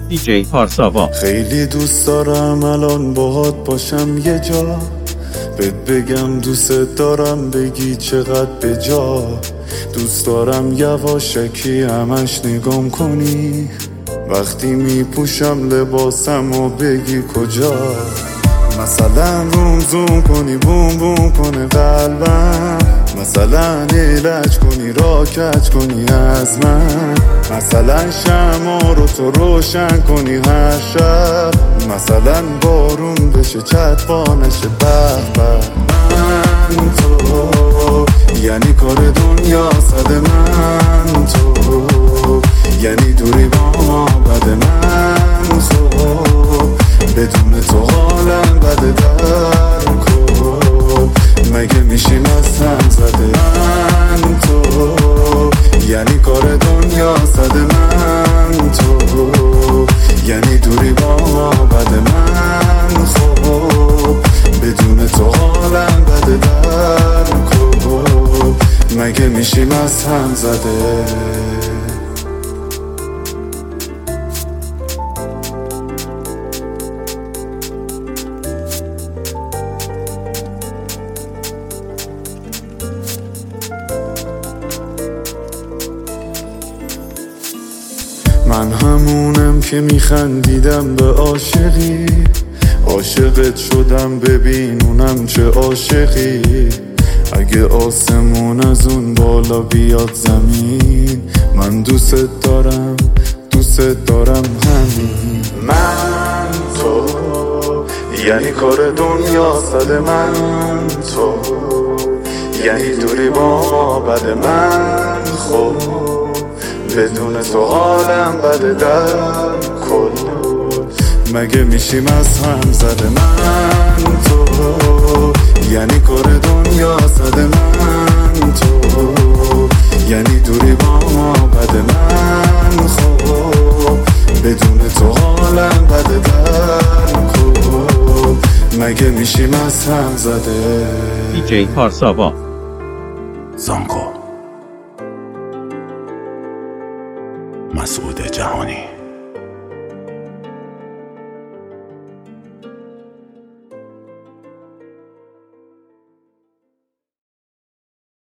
DJ پارساوا. خیلی دوست دارم الان باهات باشم یه جا، بهت بگم دوست دارم بگی چقدر به جا. دوست دارم یواشکی همش نگام کنی وقتی میپوشم لباسم و بگی کجا. مثلا روم زوم کنی بوم بوم کنه قلبم، مثلا علاج کنی را کج کنی از من، مثلا شمع رو تو روشن کنی هر شب، مثلا بارون بشه چتبا نشه بخ. من تو یعنی کار دنیا صد، من تو یعنی دوری با ما بد، من تو بدون تو حالم بده در کن، مگه میشیم از هم زده. من تو یعنی کار دنیا صد، من تو یعنی دوری با ما بده، من خب بدون تو حالم بده در کن، مگه میشیم از هم زده. من همونم که میخندیدم به عاشقی، عاشقت شدم ببین اونم چه عاشقی. اگه آسمون از اون بالا بیاد زمین، من دوست دارم همین. من تو یعنی کار دنیا صد، من تو یعنی دوری با ما بده، من خب بدون تو حالم بده در کل، مگه میشیم از هم زده. من تو یعنی کار دنیا صد، من تو یعنی دوری با ما بده، من خب بدون تو حالم بده در کل، مگه میشیم از هم زده. DJ پارساوا. زانکو مسعود جهانی.